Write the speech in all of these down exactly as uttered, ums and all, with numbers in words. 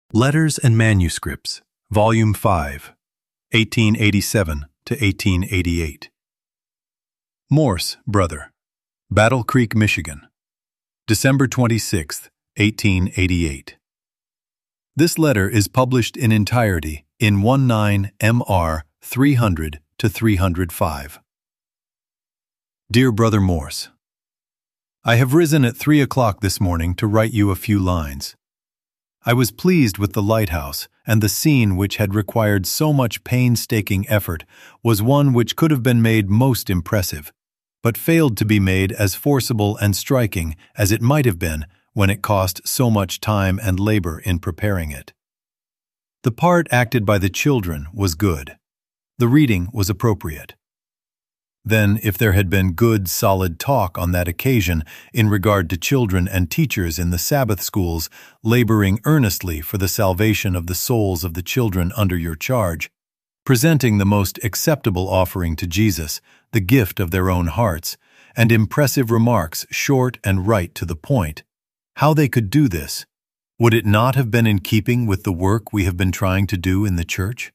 Letters and Manuscripts, Volume five, eighteen eighty-seven to eighteen eighty-eight. Morse, Brother, Battle Creek, Michigan, December twenty-sixth, eighteen eighty-eight. This letter is published in entirety in nineteen M R three hundred to three oh five. Dear Brother Morse, I have risen at three o'clock this morning to write you a few lines. I was pleased with the lighthouse, and the scene which had required so much painstaking effort was one which could have been made most impressive, but failed to be made as forcible and striking as it might have been when it cost so much time and labor in preparing it. The part acted by the children was good. The reading was appropriate. Then, if there had been good, solid talk on that occasion in regard to children and teachers in the Sabbath schools laboring earnestly for the salvation of the souls of the children under your charge, presenting the most acceptable offering to Jesus, the gift of their own hearts, and impressive remarks short and right to the point, how they could do this, would it not have been in keeping with the work we have been trying to do in the church?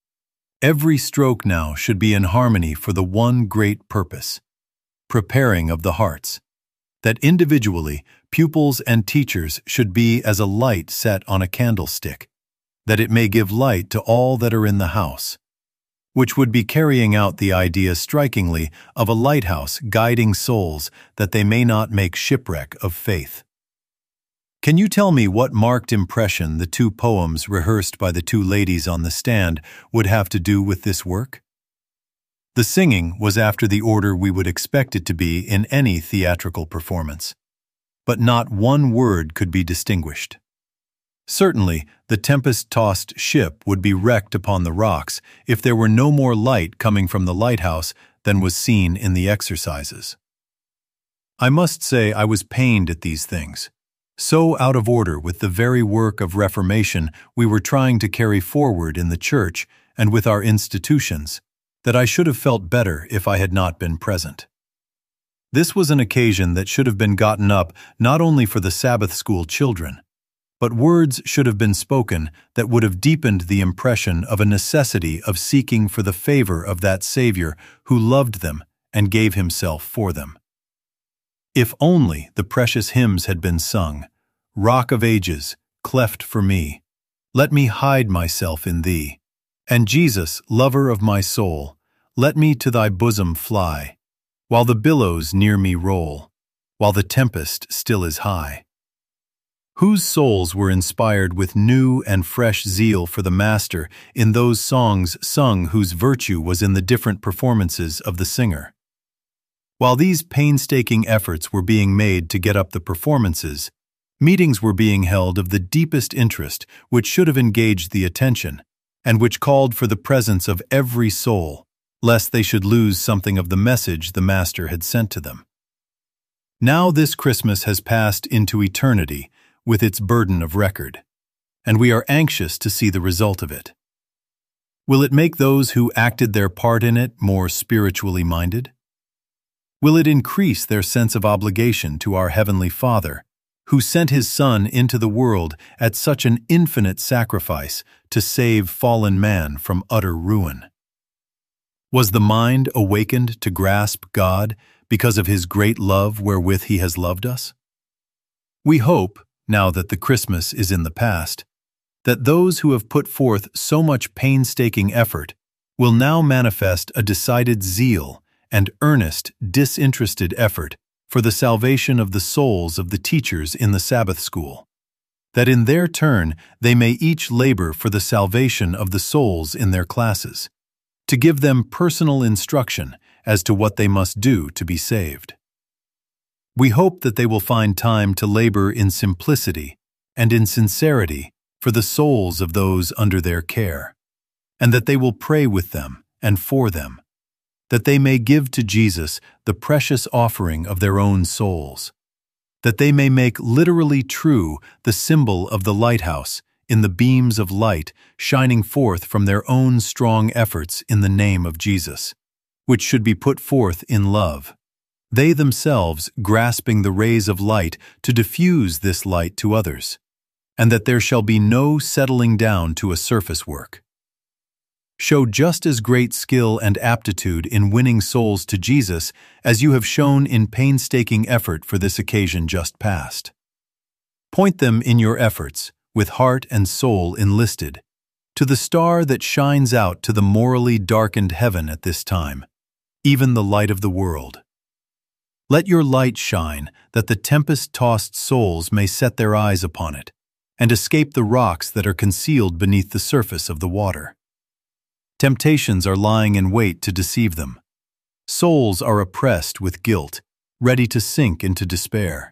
Every stroke now should be in harmony for the one great purpose, preparing of the hearts, that individually pupils and teachers should be as a light set on a candlestick, that it may give light to all that are in the house, which would be carrying out the idea strikingly of a lighthouse guiding souls that they may not make shipwreck of faith. Can you tell me what marked impression the two poems rehearsed by the two ladies on the stand would have to do with this work? The singing was after the order we would expect it to be in any theatrical performance, but not one word could be distinguished. Certainly, the tempest-tossed ship would be wrecked upon the rocks if there were no more light coming from the lighthouse than was seen in the exercises. I must say I was pained at these things, so out of order with the very work of reformation we were trying to carry forward in the church and with our institutions, that I should have felt better if I had not been present. This was an occasion that should have been gotten up not only for the Sabbath school children, but words should have been spoken that would have deepened the impression of a necessity of seeking for the favor of that Savior who loved them and gave himself for them. If only the precious hymns had been sung, Rock of Ages, cleft for me, let me hide myself in thee, and Jesus, lover of my soul, let me to thy bosom fly, while the billows near me roll, while the tempest still is high. Whose souls were inspired with new and fresh zeal for the Master in those songs sung whose virtue was in the different performances of the singer? While these painstaking efforts were being made to get up the performances, meetings were being held of the deepest interest which should have engaged the attention, and which called for the presence of every soul, lest they should lose something of the message the Master had sent to them. Now this Christmas has passed into eternity with its burden of record, and we are anxious to see the result of it. Will it make those who acted their part in it more spiritually minded? Will it increase their sense of obligation to our Heavenly Father, who sent His Son into the world at such an infinite sacrifice to save fallen man from utter ruin? Was the mind awakened to grasp God because of His great love wherewith He has loved us? We hope, now that the Christmas is in the past, that those who have put forth so much painstaking effort will now manifest a decided zeal and earnest, disinterested effort for the salvation of the souls of the teachers in the Sabbath school, that in their turn they may each labor for the salvation of the souls in their classes, to give them personal instruction as to what they must do to be saved. We hope that they will find time to labor in simplicity and in sincerity for the souls of those under their care, and that they will pray with them and for them, that they may give to Jesus the precious offering of their own souls, that they may make literally true the symbol of the lighthouse in the beams of light shining forth from their own strong efforts in the name of Jesus, which should be put forth in love, they themselves grasping the rays of light to diffuse this light to others, and that there shall be no settling down to a surface work. Show just as great skill and aptitude in winning souls to Jesus as you have shown in painstaking effort for this occasion just past. Point them in your efforts, with heart and soul enlisted, to the star that shines out to the morally darkened heaven at this time, even the light of the world. Let your light shine, that the tempest-tossed souls may set their eyes upon it, and escape the rocks that are concealed beneath the surface of the water. Temptations are lying in wait to deceive them. Souls are oppressed with guilt, ready to sink into despair.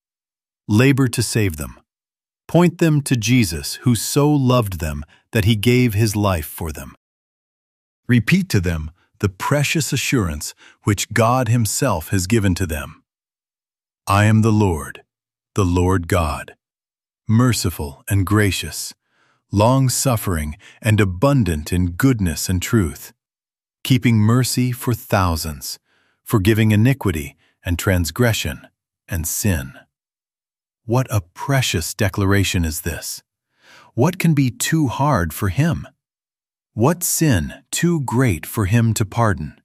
Labor to save them. Point them to Jesus, who so loved them that he gave his life for them. Repeat to them the precious assurance which God himself has given to them. I am the Lord, the Lord God, merciful and gracious, long-suffering and abundant in goodness and truth, keeping mercy for thousands, forgiving iniquity and transgression and sin. What a precious declaration is this! What can be too hard for him? What sin too great for him to pardon?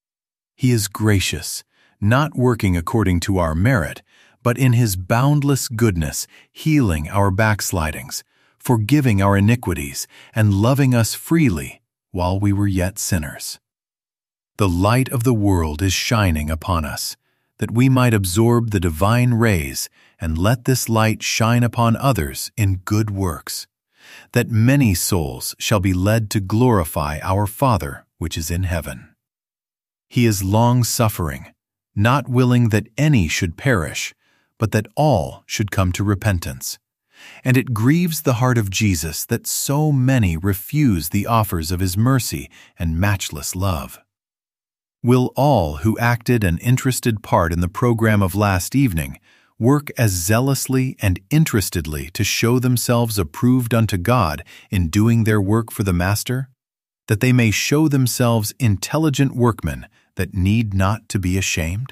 He is gracious, not working according to our merit, but in his boundless goodness, healing our backslidings, forgiving our iniquities, and loving us freely while we were yet sinners. The light of the world is shining upon us, that we might absorb the divine rays and let this light shine upon others in good works, that many souls shall be led to glorify our Father which is in heaven. He is long-suffering, not willing that any should perish, but that all should come to repentance. And it grieves the heart of Jesus that so many refuse the offers of his mercy and matchless love. Will all who acted an interested part in the program of last evening work as zealously and interestedly to show themselves approved unto God in doing their work for the Master, that they may show themselves intelligent workmen that need not to be ashamed?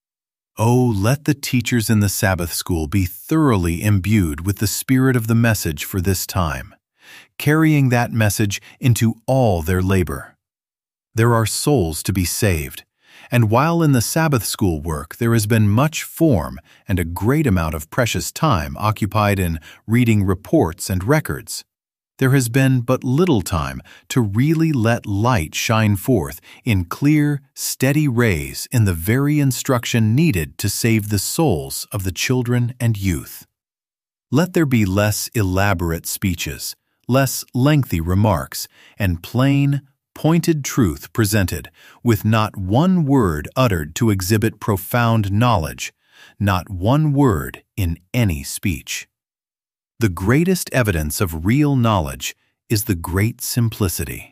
Oh, let the teachers in the Sabbath school be thoroughly imbued with the spirit of the message for this time, carrying that message into all their labor. There are souls to be saved, and while in the Sabbath school work there has been much form and a great amount of precious time occupied in reading reports and records, there has been but little time to really let light shine forth in clear, steady rays in the very instruction needed to save the souls of the children and youth. Let there be less elaborate speeches, less lengthy remarks, and plain, pointed truth presented, with not one word uttered to exhibit profound knowledge, not one word in any speech. The greatest evidence of real knowledge is the great simplicity.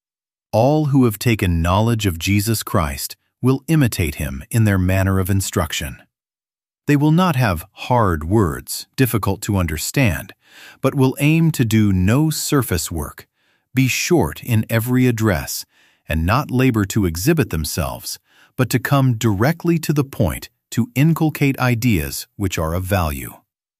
All who have taken knowledge of Jesus Christ will imitate him in their manner of instruction. They will not have hard words, difficult to understand, but will aim to do no surface work, be short in every address, and not labor to exhibit themselves, but to come directly to the point to inculcate ideas which are of value.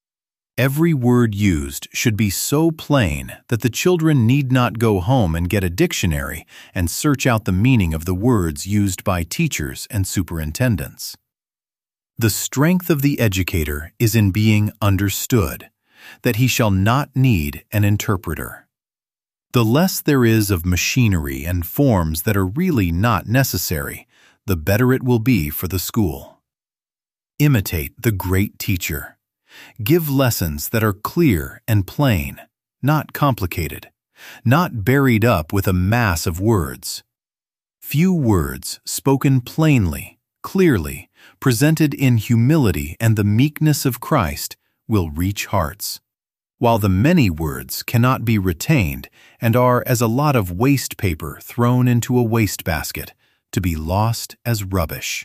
Every word used should be so plain that the children need not go home and get a dictionary and search out the meaning of the words used by teachers and superintendents. The strength of the educator is in being understood, that he shall not need an interpreter. The less there is of machinery and forms that are really not necessary, the better it will be for the school. Imitate the great teacher. Give lessons that are clear and plain, not complicated, not buried up with a mass of words. Few words spoken plainly, clearly, presented in humility and the meekness of Christ, will reach hearts, while the many words cannot be retained and are as a lot of waste paper thrown into a wastebasket, to be lost as rubbish.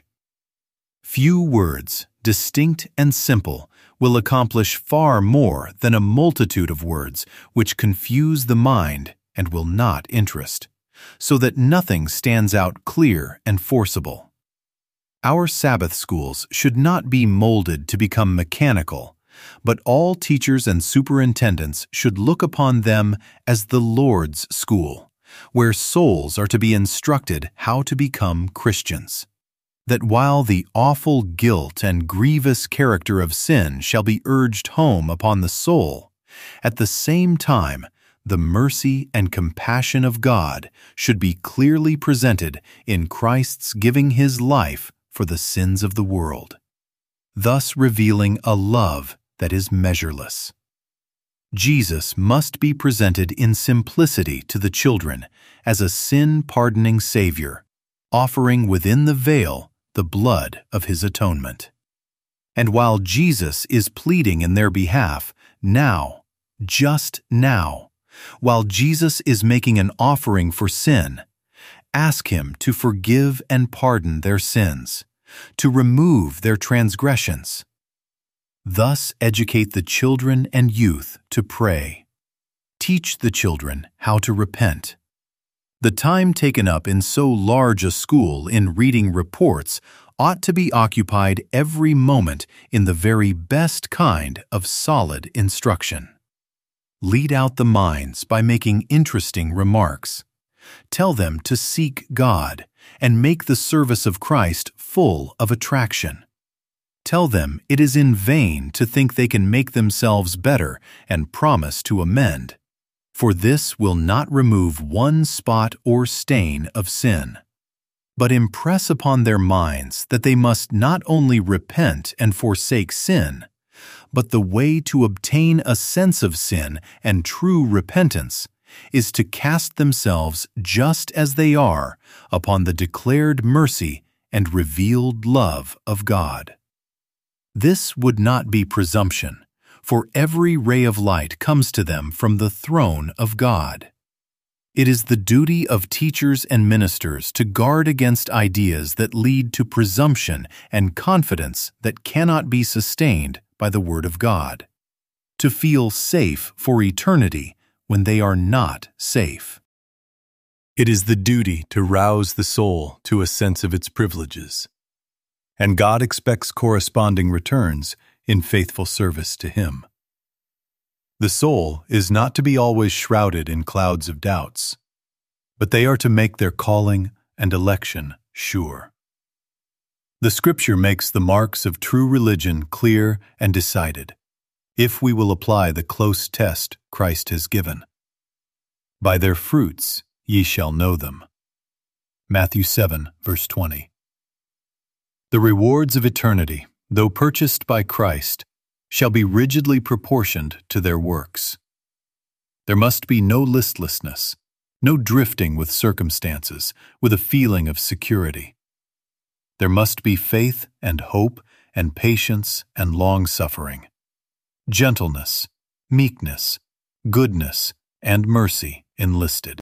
Few words, distinct and simple, will accomplish far more than a multitude of words which confuse the mind and will not interest, so that nothing stands out clear and forcible. Our Sabbath schools should not be molded to become mechanical, but all teachers and superintendents should look upon them as the Lord's school, where souls are to be instructed how to become Christians. That while the awful guilt and grievous character of sin shall be urged home upon the soul, at the same time the mercy and compassion of God should be clearly presented in Christ's giving His life for the sins of the world, thus revealing a love that is measureless. Jesus must be presented in simplicity to the children as a sin-pardoning Savior, offering within the veil the blood of His atonement. And while Jesus is pleading in their behalf, now, just now, while Jesus is making an offering for sin, ask Him to forgive and pardon their sins, to remove their transgressions. Thus educate the children and youth to pray. Teach the children how to repent. The time taken up in so large a school in reading reports ought to be occupied every moment in the very best kind of solid instruction. Lead out the minds by making interesting remarks. Tell them to seek God and make the service of Christ full of attraction. Tell them it is in vain to think they can make themselves better and promise to amend, for this will not remove one spot or stain of sin. But impress upon their minds that they must not only repent and forsake sin, but the way to obtain a sense of sin and true repentance is to cast themselves just as they are upon the declared mercy and revealed love of God. This would not be presumption, for every ray of light comes to them from the throne of God. It is the duty of teachers and ministers to guard against ideas that lead to presumption and confidence that cannot be sustained by the Word of God, to feel safe for eternity when they are not safe. It is the duty to rouse the soul to a sense of its privileges, and God expects corresponding returns in faithful service to Him. The soul is not to be always shrouded in clouds of doubts, but they are to make their calling and election sure. The Scripture makes the marks of true religion clear and decided, if we will apply the close test Christ has given. By their fruits ye shall know them. Matthew seven, verse twenty. The rewards of eternity, though purchased by Christ, shall be rigidly proportioned to their works. There must be no listlessness, no drifting with circumstances, with a feeling of security. There must be faith and hope and patience and long-suffering, gentleness, meekness, goodness, and mercy enlisted.